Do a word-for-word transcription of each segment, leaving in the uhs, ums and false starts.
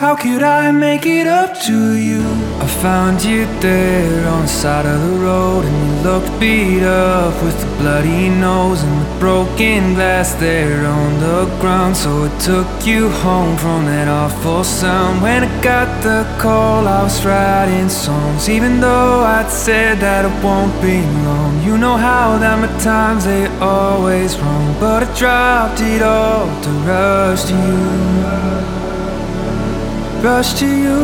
How could I make it up to you? I found you there on the side of the road, and you looked beat up with a bloody nose and the broken glass there on the ground. So I took you home from that awful sound. When I got the call, I was writing songs, even though I'd said that it won't be long. You know how that my times, they always wrong, but I dropped it all to rush to you. Rush to you.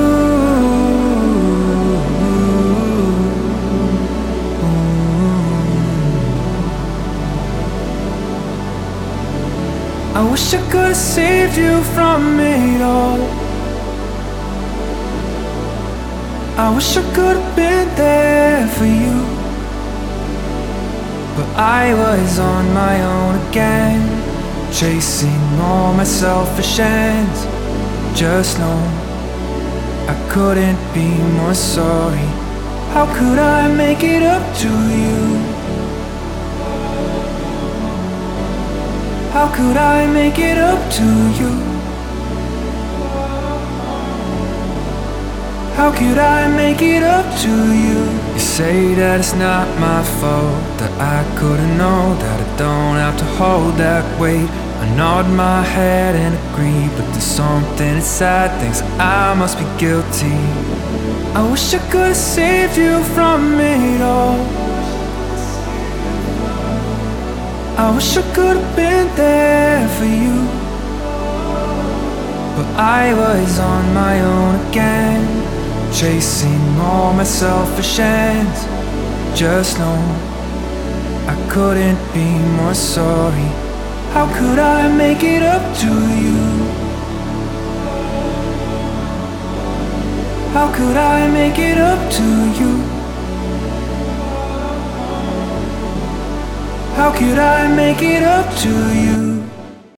I wish I could have saved you from it all. I wish I could have been there for you, but I was on my own again, chasing all my selfish ends. Just know I couldn't be more sorry. How could I make it up to you? How could I make it up to you? How could I make it up to you? You say that it's not my fault, that I couldn't know, that I don't have to hold that weight. I nod my head and agree, but there's something inside thinks I must be guilty. I wish I could have saved you from it all. I wish I could have been there for you, but I was on my own again, chasing all my selfish ends. Just know I couldn't be more sorry. How could I make it up to you? How could I make it up to you? How could I make it up to you?